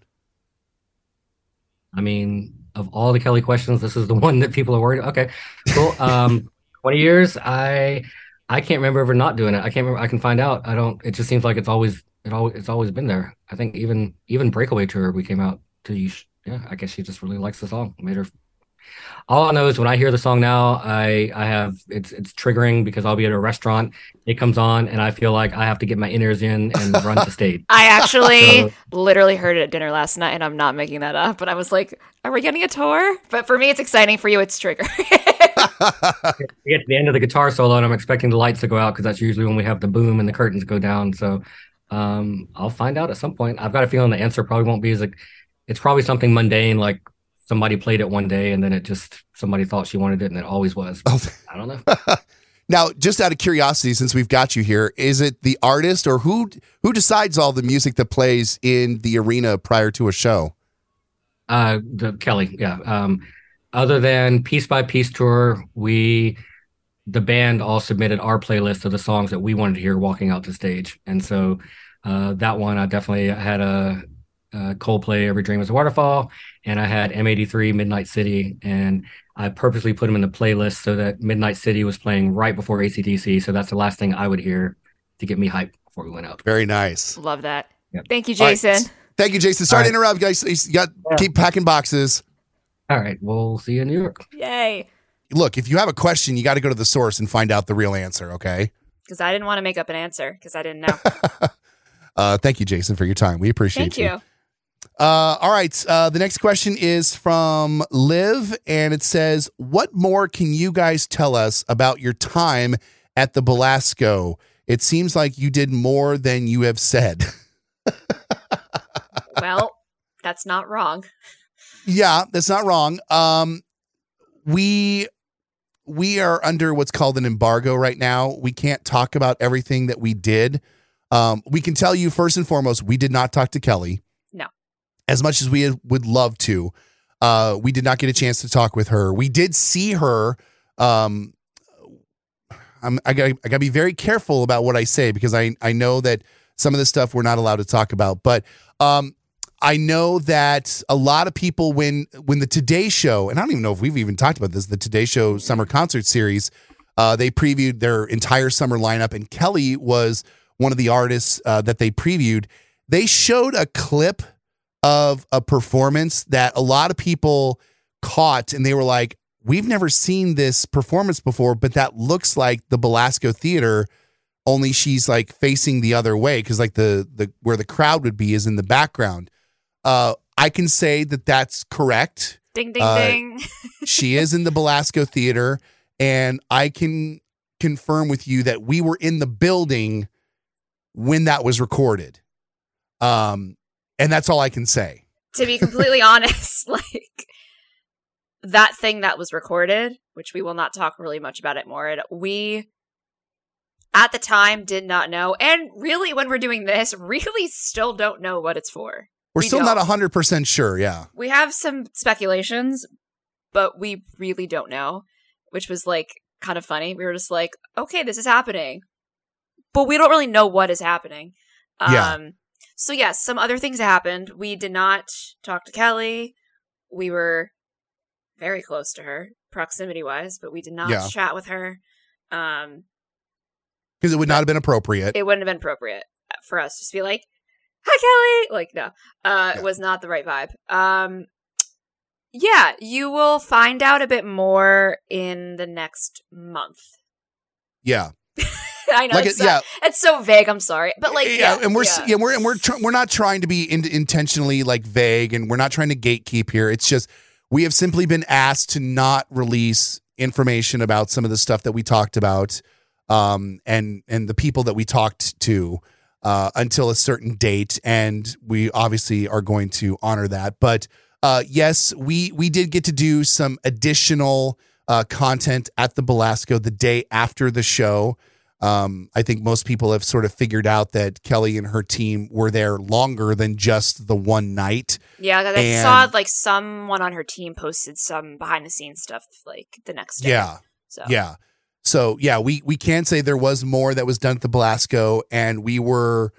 I mean, of all the Kelly questions, this is the one that people are worried. Okay, cool. Um, twenty years. I I can't remember ever not doing it. I can't remember. I can find out. I don't. It just seems like it's always it always it's always been there. I think even even Breakaway Tour we came out to. You sh- yeah, I guess she just really likes the song. Made her. All I know is when I hear the song now, I I have it's it's triggering because I'll be at a restaurant, it comes on, and I feel like I have to get my in-ears in and run to stage. I actually So- literally heard it at dinner last night, and I'm not making that up. But I was like, "Are we getting a tour?" But for me, it's exciting. For you, it's triggering. We get to the end of the guitar solo, and I'm expecting the lights to go out because that's usually when we have the boom and the curtains go down. So um, I'll find out at some point. I've got a feeling the answer probably won't be as like it's probably something mundane like somebody played it one day and then it just somebody thought she wanted it and it always was. Oh. I don't know. Now, just out of curiosity, since we've got you here, is it the artist or who who decides all the music that plays in the arena prior to a show? Uh, the Kelly, yeah. Um, other than Piece by Piece tour, we the band all submitted our playlist of the songs that we wanted to hear walking out to stage, and so uh, that one I definitely had a, a Coldplay, Every Dream Is a Waterfall, and I had M eighty-three, Midnight City, and I purposely put them in the playlist so that Midnight City was playing right before A C D C, so that's the last thing I would hear to get me hyped before we went out. Very nice. Love that. Yep. Thank you, All right. Jason. Thank you, Jason. Sorry All to interrupt, guys. You got Yeah. keep packing boxes. All right, we'll see you in New York. Yay. Look, if you have a question, you got to go to the source and find out the real answer. Okay. Because I didn't want to make up an answer because I didn't know. Uh, thank you, Jason, for your time. We appreciate Thank you. you. Uh, all right. Uh, the next question is from Liv, and it says, "What more can you guys tell us about your time at the Belasco? It seems like you did more than you have said." Well, that's not wrong. Yeah, that's not wrong. Um, we we are under what's called an embargo right now. We can't talk about everything that we did. Um, we can tell you first and foremost, we did not talk to Kelly. No. As much as we would love to, uh, we did not get a chance to talk with her. We did see her. Um, I'm, I got I got to be very careful about what I say because I I know that some of this stuff we're not allowed to talk about, but um. I know that a lot of people, when when the Today Show, and I don't even know if we've even talked about this, the Today Show Summer Concert Series, uh, they previewed their entire summer lineup, and Kelly was one of the artists uh, that they previewed. They showed a clip of a performance that a lot of people caught, and they were like, "We've never seen this performance before, but that looks like the Belasco Theater, only she's like facing the other way because like the the where the crowd would be is in the background." Uh, I can say that that's correct. Ding, ding, Uh, ding. She is in the Belasco Theater, and I can confirm with you that we were in the building when that was recorded. Um, and that's all I can say. To be completely honest, like that thing that was recorded, which we will not talk really much about it more. It, we, at the time did not know. And really, when we're doing this, really still don't know what it's for. We're We still don't. not one hundred percent sure, yeah. We have some speculations, but we really don't know, which was like kind of funny. We were just like, okay, this is happening, but we don't really know what is happening. Um, Yeah. So yes, some other things happened. We did not talk to Kelly. We were very close to her, proximity wise, but we did not Yeah. chat with her. Um, Because it would not have been appropriate. it wouldn't have been appropriate for us to just be like, hi, Kelly. Like, no, uh, Yeah. it was not the right vibe. Um, yeah, you will find out a bit more in the next month. yeah. I know Like it's, it- yeah. so, it's so vague. I'm sorry, but like, yeah, and we're yeah. yeah, we're and we're tr- we're not trying to be in- intentionally like vague, and we're not trying to gatekeep here. It's just we have simply been asked to not release information about some of the stuff that we talked about, um, and and the people that we talked to uh, until a certain date, and we obviously are going to honor that. But uh, yes, we we did get to do some additional uh, content at the Belasco the day after the show. Um, I think most people have sort of figured out that Kelly and her team were there longer than just the one night. Yeah, 'cause I And- saw like someone on her team posted some behind the scenes stuff like the next day. Yeah. So Yeah. So yeah, we we can say there was more that was done at the Belasco, and we were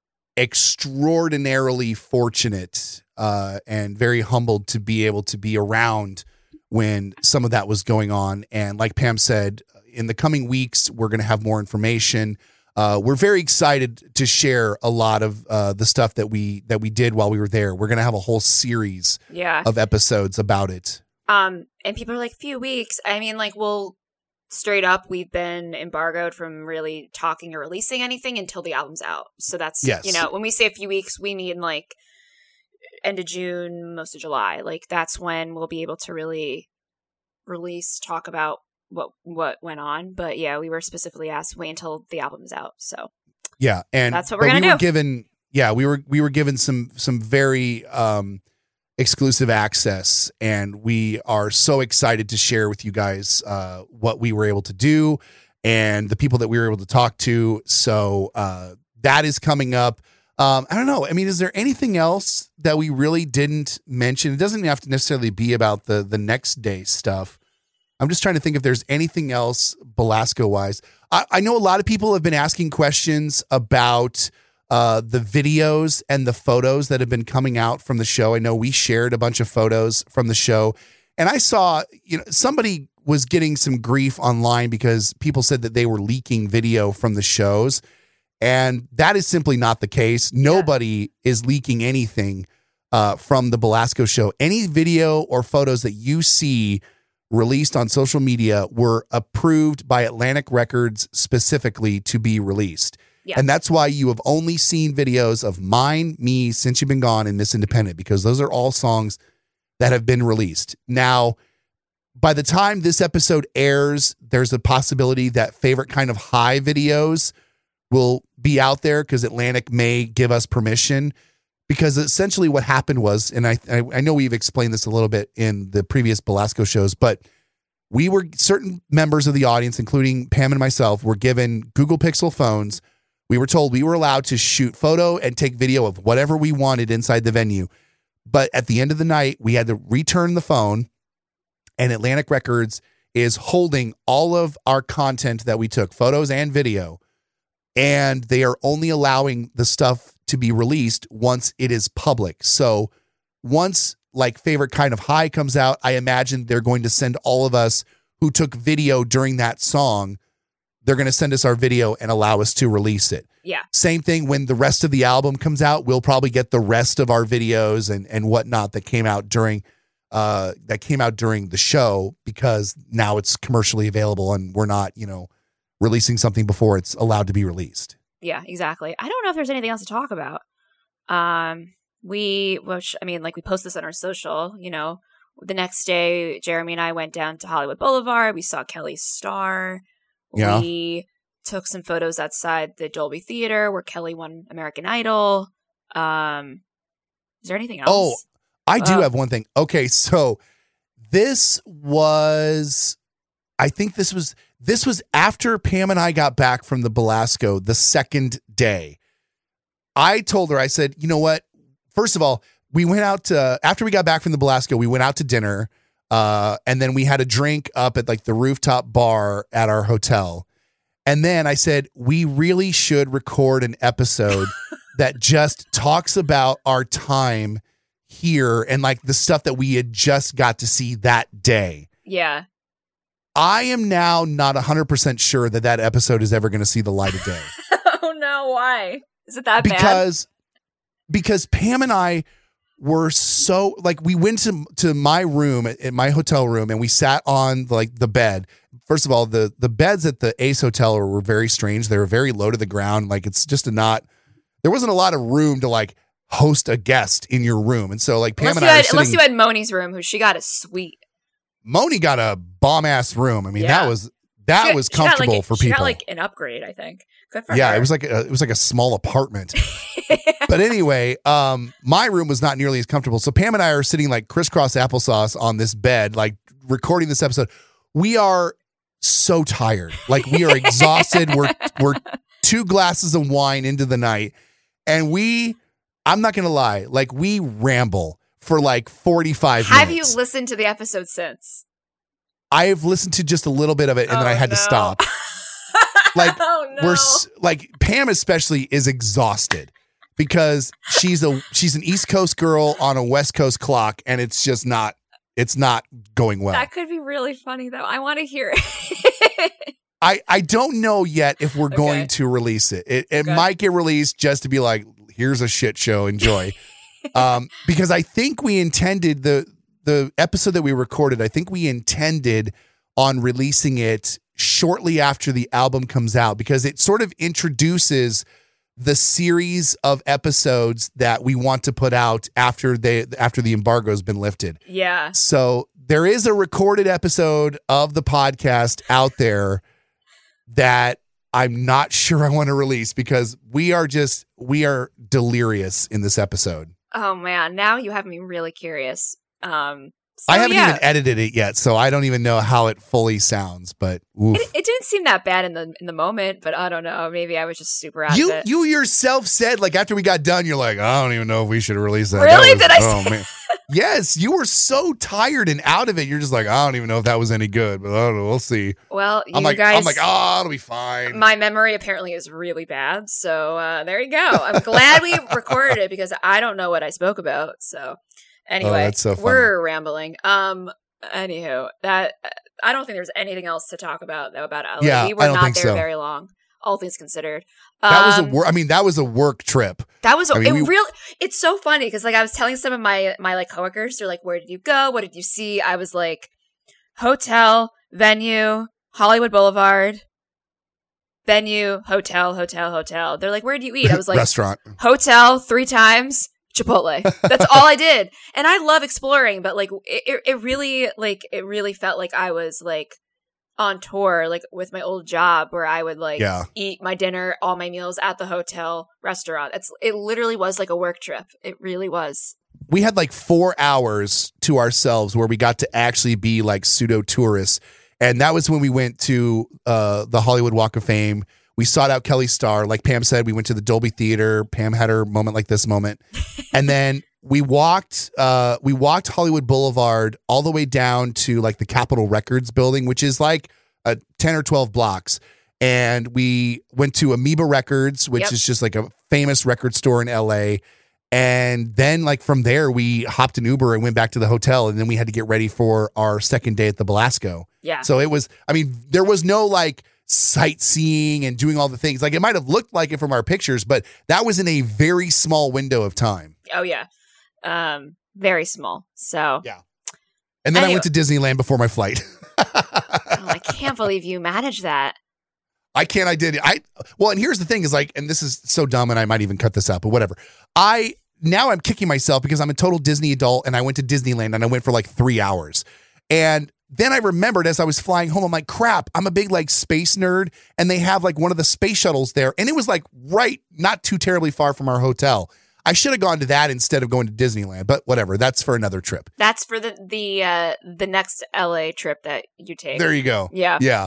extraordinarily fortunate uh, and very humbled to be able to be around when some of that was going on. And like Pam said, in the coming weeks, we're going to have more information. Uh, we're very excited to share a lot of uh, the stuff that we that we did while we were there. We're going to have a whole series yeah. of episodes about it. Um, and people are like, few weeks. I mean, like, well, straight up, we've been embargoed from really talking or releasing anything until the album's out. So that's, Yes. you know, when we say a few weeks, we mean like end of June, most of July. Like, that's when we'll be able to really release, talk about what what went on. But yeah, we were specifically asked wait until the album is out. So Yeah, and That's what we're but gonna we were do. given yeah we were we were given some some very um, exclusive access, and we are so excited to share with you guys uh, what we were able to do and the people that we were able to talk to. So uh, that is coming up. Um, I don't know. I mean, is there anything else that we really didn't mention? It doesn't have to necessarily be about the the next day stuff. I'm just trying to think if there's anything else Belasco wise. I, I know a lot of people have been asking questions about uh, the videos and the photos that have been coming out from the show. I know we shared a bunch of photos from the show, and I saw, you know, somebody was getting some grief online because people said that they were leaking video from the shows, and that is simply not the case. Nobody is leaking anything uh, from the Belasco show. Any video or photos that you see released on social media were approved by Atlantic Records specifically to be released. Yeah. And that's why you have only seen videos of Mine, Me, Since You've Been Gone, and Miss Independent, because those are all songs that have been released. Now, by the time this episode airs, there's a possibility that Favorite Kind of High videos will be out there because Atlantic may give us permission. Because essentially what happened was, and I, I I know we've explained this a little bit in the previous Belasco shows, but we were, certain members of the audience, including Pam and myself, were given Google Pixel phones. We were told we were allowed to shoot photo and take video of whatever we wanted inside the venue. But at the end of the night, we had to return the phone, and Atlantic Records is holding all of our content that we took, photos and video, and they are only allowing the stuff to be released once it is public. So once like Favorite Kind of High comes out, I imagine they're going to send all of us who took video during that song, they're going to send us our video and allow us to release it. yeah. Same thing when the rest of the album comes out, we'll probably get the rest of our videos and, and whatnot that came out during uh, that came out during the show, because now it's commercially available and we're not, you know, releasing something before it's allowed to be released. Yeah, exactly. I don't know if there's anything else to talk about. Um, we, which, I mean, like we post this on our social, you know, the next day, Jeremy and I went down to Hollywood Boulevard. We saw Kelly's Star. Yeah. We took some photos outside the Dolby Theater where Kelly won American Idol. Um, is there anything else? Oh, I do Uh, have one thing. Okay, so this was, I think this was, this was after Pam and I got back from the Belasco the second day. I told her, I said, you know what? First of all, we went out to, after we got back from the Belasco, we went out to dinner. Uh, and then we had a drink up at like the rooftop bar at our hotel. And then I said, we really should record an episode that just talks about our time here and like the stuff that we had just got to see that day. Yeah. I am now not one hundred percent sure that that episode is ever going to see the light of day. Oh no, why? Is it that bad? Because because Pam and I were so like we went to to my room at, at my hotel room and we sat on like the bed. First of all, the the beds at the Ace Hotel were very strange. They were very low to the ground. Like it's just a not there wasn't a lot of room to like host a guest in your room. And so like Pam unless and you I had, were sitting, unless you had Moni's room, who she got a suite. Moni got a bomb ass room. I mean, Yeah. that was that She- was she got, like, comfortable a- for she people. got like an upgrade, I think. Good for yeah, her. it was like a, it was like a small apartment. But anyway, um, my room was not nearly as comfortable. So Pam and I are sitting like crisscross applesauce on this bed, like recording this episode. We are so tired, like we are exhausted. we're we're two glasses of wine into the night, and we. I'm not gonna lie, like we ramble for like forty-five Have minutes. you listened to the episode since? I've listened to just a little bit of it, and then Oh, I had no. to stop. Like oh no. we're s- like Pam especially is exhausted because she's a she's an East Coast girl on a West Coast clock, and it's just not it's not going well. That could be really funny though. I want to hear it. I I don't know yet if we're going Okay. to release it. It it Okay. might get released just to be like, here's a shit show, enjoy. um, because I think we intended the the episode that we recorded. I think we intended on releasing it shortly after the album comes out because it sort of introduces the series of episodes that we want to put out after they after the embargo's been lifted. Yeah. So there is a recorded episode of the podcast out there that I'm not sure I want to release because we are just we are delirious in this episode. Oh man, now you have me really curious. Um, so, I haven't yeah. even edited it yet, so I don't even know how it fully sounds. But oof. It, it didn't seem that bad in the in the moment, but I don't know. Maybe I was just super out you of it. you yourself said like after we got done, you're like, I don't even know if we should release that. Really? That was- Did I oh, say- man. Yes, you were so tired and out of it. You're just like, I don't even know if that was any good, but I don't know. We'll see. Well, you I'm like, guys, I'm like, oh, it'll be fine. my memory apparently is really bad. So uh, there you go. I'm glad we recorded it because I don't know what I spoke about. So anyway, Oh, that's so funny. we're rambling. Um, anywho, that I don't think there's anything else to talk about though about L A. Yeah, we were I don't not think there so. very long, all things considered. That was a Um, work. I mean, that was a work trip. That was I mean, it. we- Really, it's so funny because like I was telling some of my my like coworkers, they're like, "Where did you go? What did you see?" I was like, "Hotel, venue, Hollywood Boulevard, venue, hotel, hotel, hotel." They're like, "Where do you eat?" I was like, Restaurant. "Hotel three times, Chipotle." That's all I did, and I love exploring, but like it, it, it really like it really felt like I was like on tour, like with my old job, where I would like Yeah. eat my dinner, all my meals at the hotel restaurant. It's it literally was like a work trip. It really was. We had like four hours to ourselves where we got to actually be like pseudo tourists. And that was when we went to uh, the Hollywood Walk of Fame. We sought out Kelly Starr. Like Pam said, we went to the Dolby Theater. Pam had her moment like this moment. And then we walked uh, we walked Hollywood Boulevard all the way down to like the Capitol Records building, which is like a ten or twelve blocks. And we went to Amoeba Records, which Yep. is just like a famous record store in L A. And then like from there, we hopped an Uber and went back to the hotel. And then we had to get ready for our second day at the Belasco. Yeah. So it was, I mean, there was no like sightseeing and doing all the things. Like it might have looked like it from our pictures, but that was in a very small window of time. Oh yeah. Um, very small. So Yeah. And then I Anyway. went to Disneyland before my flight. oh, I can't believe you managed that. I can't, I did. I, well, and here's the thing is like, and this is so dumb and I might even cut this out, but whatever. I, now I'm kicking myself because I'm a total Disney adult and I went to Disneyland and I went for like three hours. And then I remembered as I was flying home, I'm like, crap, I'm a big like space nerd. And they have like one of the space shuttles there. And it was like right, not too terribly far from our hotel. I should have gone to that instead of going to Disneyland, but whatever. That's for another trip. That's for the the uh the next L A trip that you take. There you go. Yeah. Yeah.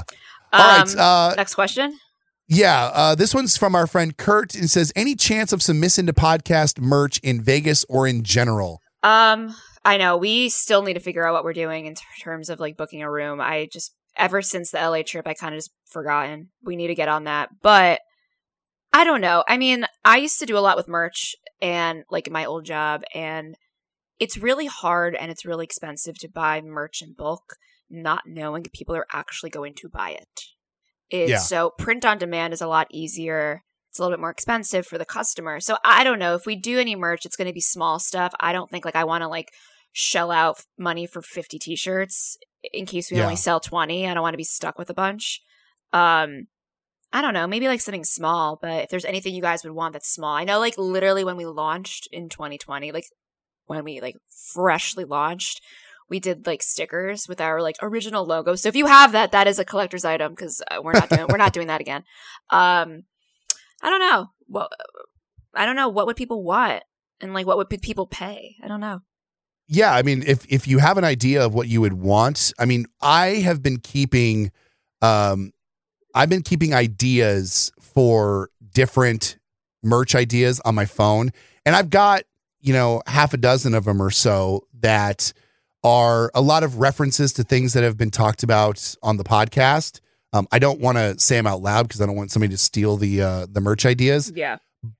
Um, All right. Uh, next question. Yeah, uh, this one's from our friend Kurt. It says, any chance of some Miss Into podcast merch in Vegas or in general? Um, I know we still need to figure out what we're doing in t- terms of like booking a room. I just ever since the L A trip, I kind of just forgotten. We need to get on that, but I don't know. I mean, I used to do a lot with merch and like in my old job, and it's really hard and it's really expensive to buy merch in bulk, not knowing if people are actually going to buy it. It's, Yeah. So print on demand is a lot easier. It's a little bit more expensive for the customer. So I don't know if we do any merch, it's going to be small stuff. I don't think like I want to like shell out money for fifty t-shirts in case we Yeah. only sell twenty. I don't want to be stuck with a bunch. Um, I don't know, maybe like something small, but if there's anything you guys would want that's small. I know like literally when we launched in twenty twenty, like when we like freshly launched, we did like stickers with our like original logo. So if you have that, that is a collector's item because uh, we're not doing we're not doing that again. Um, I don't know. Well, I don't know what would people want and like what would people pay. I don't know. Yeah, I mean, if if you have an idea of what you would want, I mean, I have been keeping, um, I've been keeping ideas for different merch ideas on my phone, and I've got, you know, half a dozen of them or so that are a lot of references to things that have been talked about on the podcast. Um, I don't want to say them out loud because I don't want somebody to steal the uh, the merch ideas. Yeah.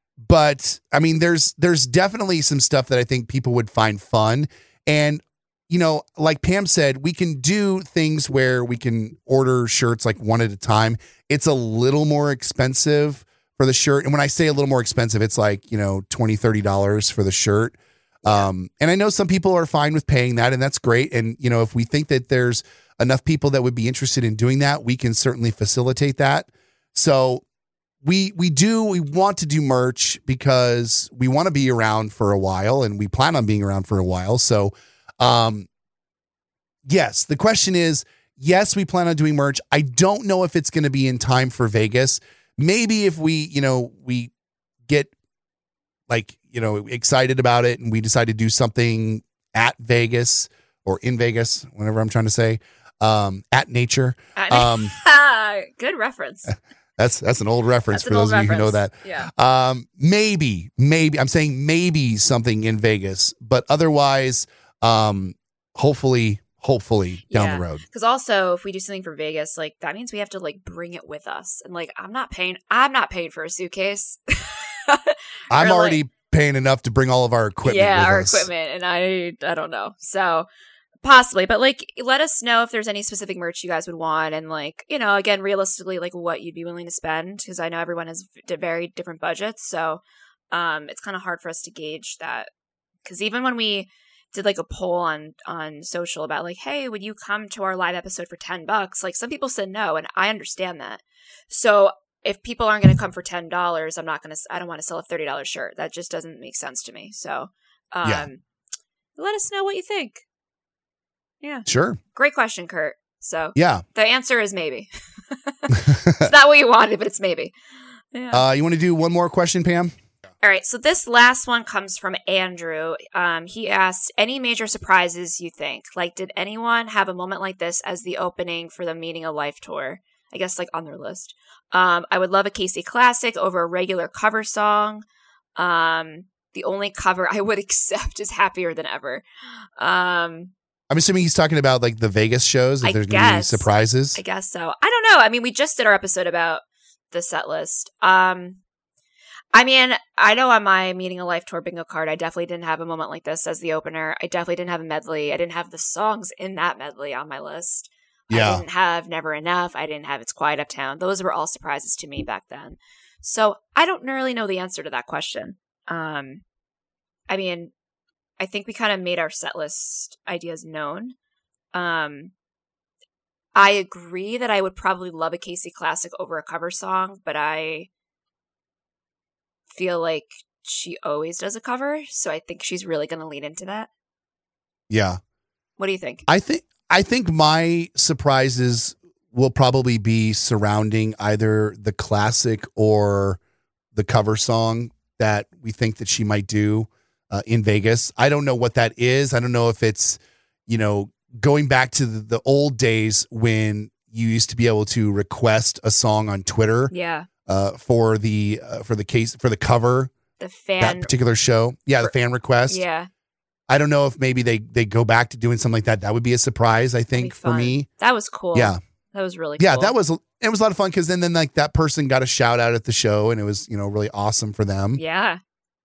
But I mean, there's there's definitely some stuff that I think people would find fun. And, you know, like Pam said, we can do things where we can order shirts like one at a time. It's a little more expensive for the shirt. And when I say a little more expensive, it's like, you know, twenty dollars, thirty dollars for the shirt. Um, and I know some people are fine with paying that, and that's great. And, you know, if we think that there's enough people that would be interested in doing that, we can certainly facilitate that. So we we do we want to do merch because we want to be around for a while, and we plan on being around for a while. So um yes, the question is, yes, we plan on doing merch. I don't know if it's going to be in time for Vegas. Maybe if we, you know, we get like, you know, excited about it and we decide to do something at Vegas or in Vegas, whatever I'm trying to say, um, at nature. Um, Good reference. That's that's an old reference That's for an those old of you who know that. reference. Yeah. Um, maybe, maybe I'm saying maybe something in Vegas, but otherwise, um, hopefully, hopefully down Yeah. the road. Because also, if we do something for Vegas, like that means we have to like bring it with us, and like I'm not paying. I'm not paying for a suitcase. I'm Or, like- already paying enough to bring all of our equipment. yeah, with our us. equipment, and I I don't know. So possibly, but like let us know if there's any specific merch you guys would want, and like, you know, again, realistically, like what you'd be willing to spend, because I know everyone has v- very different budgets. So um, it's kind of hard for us to gauge that, because even when we did like a poll on on social about like, hey, would you come to our live episode for ten bucks? Like some people said no, and I understand that. So if people aren't going to come for ten dollars, I'm not going to, I don't want to sell a thirty dollars shirt. That just doesn't make sense to me. So um, Yeah. let us know what you think. Yeah. Sure. Great question, Kurt. So Yeah. the answer is maybe. It's not what you wanted, but it's maybe. Yeah. Uh, you want to do one more question, Pam? All right. So this last one comes from Andrew. Um, he asked, any major surprises you think? Like, did anyone have a moment like this as the opening for the Meaning of Life tour? I guess like on their list. Um, I would love a Casey classic over a regular cover song. Um, the only cover I would accept is Happier Than Ever. Um, I'm assuming he's talking about like the Vegas shows. If I there's going to be any guess. surprises. I guess so. I don't know. I mean, we just did our episode about the set list. Um, I mean, I know on my Meaning of Life tour bingo card, I definitely didn't have a moment like this as the opener. I definitely didn't have a medley. I didn't have the songs in that medley on my list. Yeah. I didn't have Never Enough. I didn't have It's Quiet Uptown. Those were all surprises to me back then. So I don't really know the answer to that question. Um, I mean, I think we kind of made our set list ideas known. Um, I agree that I would probably love a Casey classic over a cover song, but I feel like she always does a cover, so I think she's really going to lean into that. Yeah. What do you think? I think I think my surprises will probably be surrounding either the classic or the cover song that we think that she might do uh, in Vegas. I don't know what that is. I don't know if it's, you know, going back to the, the old days when you used to be able to request a song on Twitter Yeah. uh, for the uh, for the case for the cover The fan. that particular show. Yeah, the fan request. Yeah. I don't know if maybe they they go back to doing something like that. That would be a surprise, I That'd be think, for fun. me. That was cool. Yeah. That was really Yeah, cool. that was it was a lot of fun because then then like that person got a shout out at the show and it was, you know, really awesome for them. Yeah,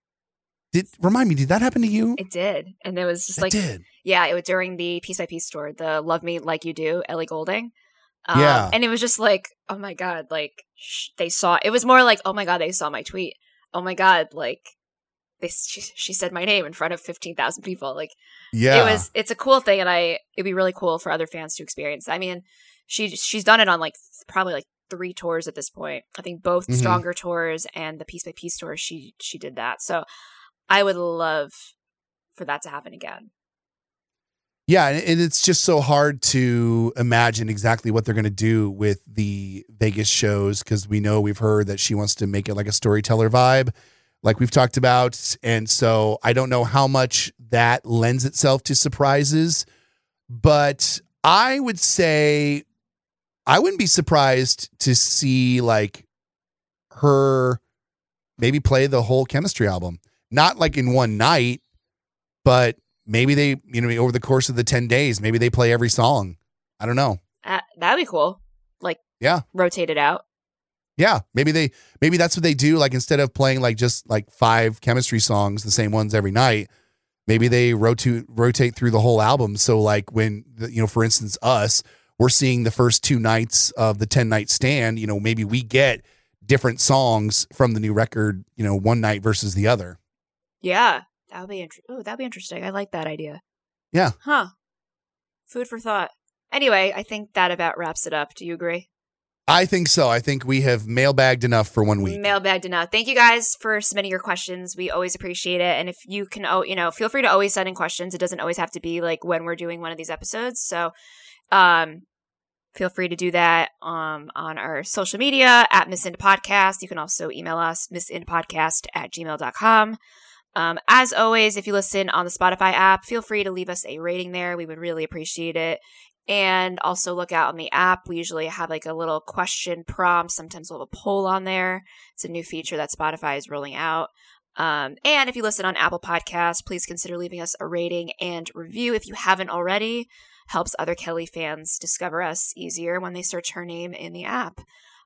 Did remind me, did that happen to you? it did. And it was just It like, did. yeah, it was during the Piece by Piece tour, the Love Me Like You Do, Ellie Goulding. Um, Yeah. And it was just like, oh my God, like sh- they saw, it was more like, oh my God, they saw my tweet. Oh my God, like they, she, she said my name in front of fifteen thousand people. Like, Yeah. it was, it's a cool thing. And I, it'd be really cool for other fans to experience. I mean, she, she's done it on like probably like three tours at this point. I think both Mhm. Stronger tours and the Piece by Piece tour, she, she did that. So I would love for that to happen again. Yeah, and it- it's just so hard to imagine exactly what they're going to do with the Vegas shows because we know we've heard that she wants to make it like a storyteller vibe, like we've talked about. And so I don't know how much that lends itself to surprises, but I would say I wouldn't be surprised to see like her maybe play the whole Chemistry album, not like in one night, but maybe they, you know, over the course of the ten days, maybe they play every song. I don't know. Uh, that'd be cool. Like, Yeah. rotate it out. Yeah. Maybe they, maybe that's what they do. Like instead of playing like just like five Chemistry songs, the same ones every night, maybe they rotate, rotate through the whole album. So like when, the, you know, for instance, us, we're seeing the first two nights of the ten night stand, you know, maybe we get different songs from the new record, you know, one night versus the other. Yeah, that would be int- oh, that'd be interesting. I like that idea. Yeah. Huh. Food for thought. Anyway, I think that about wraps it up. Do you agree? I think so. I think we have mailbagged enough for one week. Mailbagged enough. Thank you guys for submitting your questions. We always appreciate it. And if you can, oh, you know, feel free to always send in questions. It doesn't always have to be like when we're doing one of these episodes. So, um, feel free to do that um, on our social media at Miss Indie Podcast. You can also email us, missindiepodcast at gmail dot com. Um, as always, if you listen on the Spotify app, feel free to leave us a rating there. We would really appreciate it. And also look out on the app. We usually have like a little question prompt. Sometimes we'll have a poll on there. It's a new feature that Spotify is rolling out. Um, and if you listen on Apple Podcasts, please consider leaving us a rating and review if you haven't already. Helps other Kelly fans discover us easier when they search her name in the app.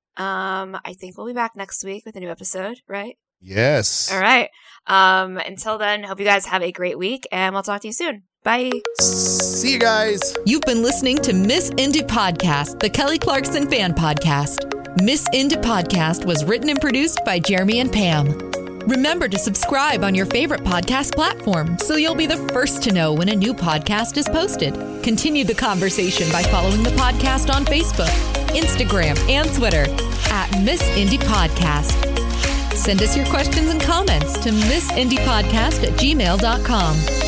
Um, I think we'll be back next week with a new episode, right? Yes. All right. Um, until then, hope you guys have a great week and we'll talk to you soon. Bye. See you guys. You've been listening to Miss Indie Podcast, the Kelly Clarkson fan podcast. Miss Indie Podcast was written and produced by Jeremy and Pam. Remember to subscribe on your favorite podcast platform so you'll be the first to know when a new podcast is posted. Continue the conversation by following the podcast on Facebook, Instagram, and Twitter at Miss Indie Podcast. Send us your questions and comments to missindiepodcast at gmail dot com.